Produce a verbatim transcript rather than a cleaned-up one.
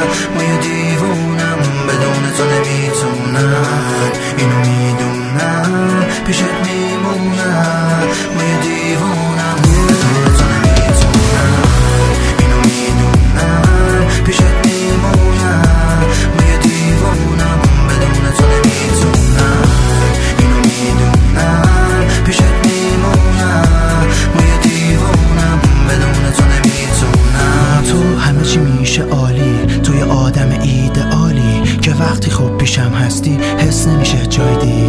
ما یه دیوونم بدون تو نمیتونم، اینو میدونم پیشت میمونم. ما یه دیوونم بدون تو نمیتونم، اینو میدونم پیشت میمونم. ما یه دیوونم بدون تو نمیتونم، اینو میدونم پیشت میمونم. ما یه دیوونم بدون تو نمیتونم. تو همه چی میشه عالی، تو یه آدم ایدئالی که وقتی خب پیشم هستی حس نمیشه جای دیگه.